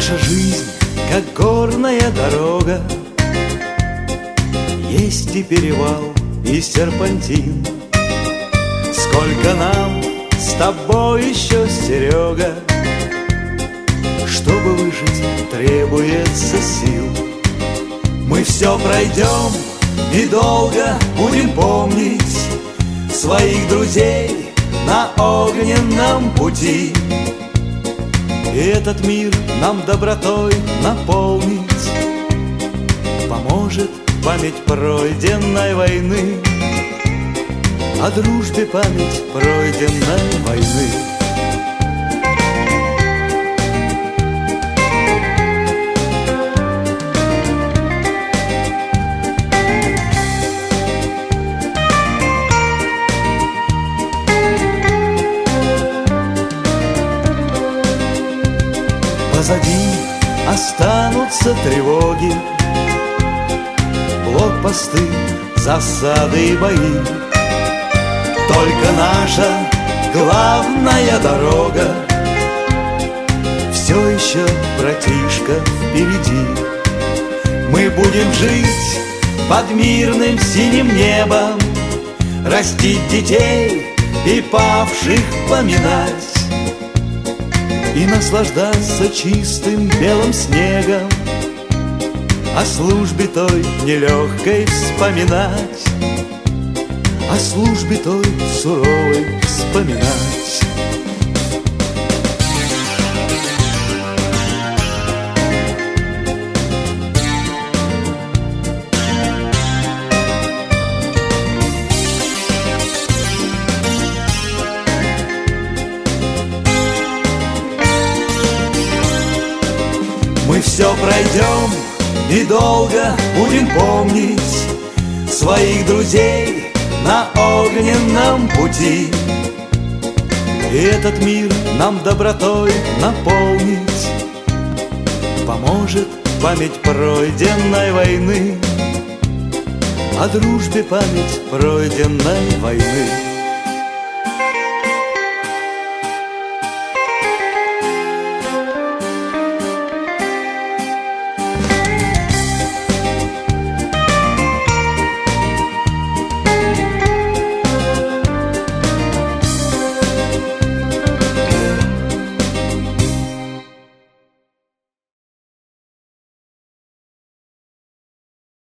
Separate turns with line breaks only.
Наша жизнь, как горная дорога, есть и перевал, и серпантин. Сколько нам с тобой еще, Серега, чтобы выжить, требуется сил. Мы все пройдем и долго будем помнить своих друзей на огненном пути. И этот мир нам добротой наполнить поможет память пройденной войны, о дружбе память пройденной войны. Позади останутся тревоги, блокпосты, засады и бои. Только наша главная дорога все еще, братишка, впереди. Мы будем жить под мирным синим небом, растить детей и павших поминать, и наслаждаться чистым белым снегом, о службе той нелегкой вспоминать, о службе той суровой вспоминать. Мы все пройдем и долго будем помнить своих друзей на огненном пути. И этот мир нам добротой наполнить поможет память пройденной войны, о дружбе память пройденной войны.